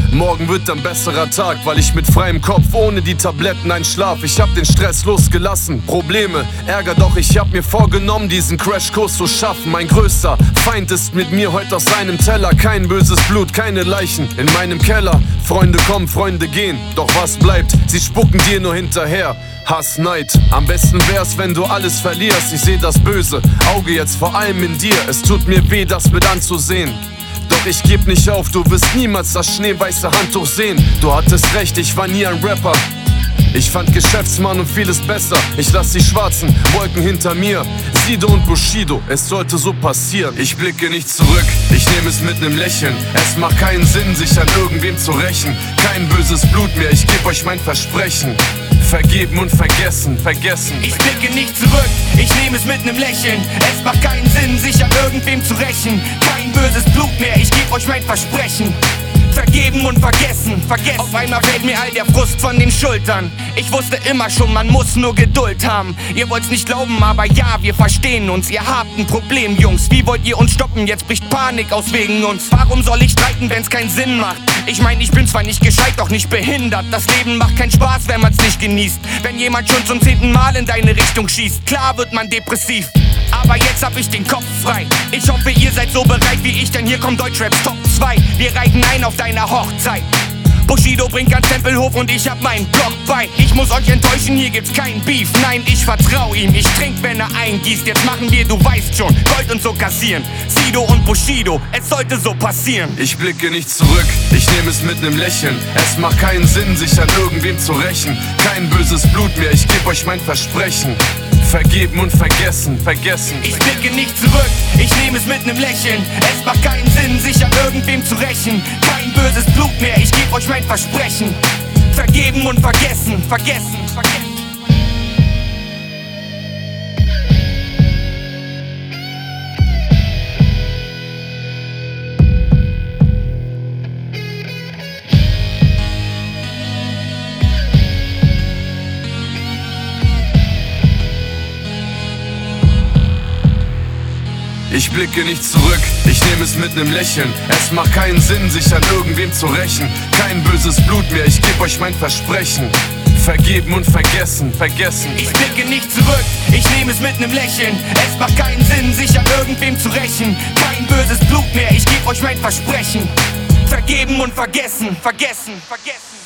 Morgen wird ein besserer Tag, weil ich mit freiem Kopf ohne die Tabletten einschlaf. Ich hab den Stress losgelassen, Probleme, Ärger, doch ich hab mir vorgenommen, diesen Crashkurs zu schaffen. Mein größter Feind ist mit mir heute aus seinem Teller. Kein böses Blut, keine Leichen in meinem Keller. Freunde kommen, Freunde gehen, doch was bleibt? Sie spucken dir nur hinterher. Hass, Neid, am besten wär's, wenn du alles verlierst. Ich seh das böse Auge jetzt vor allem in dir. Es tut mir weh, das mit anzusehen. Doch ich geb nicht auf, du wirst niemals das schneeweiße Handtuch sehen. Du hattest recht, ich war nie ein Rapper. Ich fand Geschäftsmann und vieles besser. Ich lass die schwarzen Wolken hinter mir. Sido und Bushido, es sollte so passieren. Ich blicke nicht zurück, ich nehme es mit nem Lächeln. Es macht keinen Sinn, sich an irgendwem zu rächen. Kein böses Blut mehr, ich geb euch mein Versprechen. Vergeben und vergessen, vergessen. Ich blicke nicht zurück, ich nehme es mit nem Lächeln. Es macht keinen Sinn, sich an irgendwem zu rächen. Kein böses Blut mehr, ich geb euch mein Versprechen. Vergeben und vergessen, vergessen. Auf einmal fällt mir all der Frust von den Schultern. Ich wusste immer schon, man muss nur Geduld haben. Ihr wollt's nicht glauben, aber ja, wir verstehen uns. Ihr habt ein Problem, Jungs. Wie wollt ihr uns stoppen? Jetzt bricht Panik aus wegen uns. Warum soll ich streiten, wenn's keinen Sinn macht? Ich mein, ich bin zwar nicht gescheit, doch nicht behindert. Das Leben macht keinen Spaß, wenn man's nicht genießt. Wenn jemand schon zum 10. Mal in deine Richtung schießt, klar wird man depressiv. Aber jetzt hab ich den Kopf frei. Ich hoffe, ihr seid so bereit wie ich, denn hier kommt Deutschraps Top 2. Wir reiten ein auf deiner Hochzeit. Bushido bringt ganz Tempelhof und ich hab meinen Block bei. Ich muss euch enttäuschen, hier gibt's kein Beef. Nein, ich vertrau ihm, ich trink, wenn er eingießt. Jetzt machen wir, du weißt schon, Gold und so kassieren. Sido und Bushido, es sollte so passieren. Ich blicke nicht zurück, ich nehme es mit nem Lächeln. Es macht keinen Sinn, sich an irgendwem zu rächen. Kein böses Blut mehr, ich geb euch mein Versprechen. Vergeben und vergessen, vergessen. Ich blicke nicht zurück, ich nehme es mit nem Lächeln. Es macht keinen Sinn, sich an irgendwem zu rächen. Kein böses Blut mehr, ich geb euch mein Versprechen. Vergeben und vergessen, vergessen, vergessen. Ich blicke nicht zurück, ich nehme es mit nem Lächeln. Es macht keinen Sinn, sich an irgendwem zu rächen. Kein böses Blut mehr, ich geb euch mein Versprechen. Vergeben und vergessen, vergessen. Ich blicke nicht zurück, ich nehme es mit nem Lächeln. Es macht keinen Sinn, sich an irgendwem zu rächen. Kein böses Blut mehr, ich geb euch mein Versprechen. Vergeben und vergessen, vergessen, vergessen.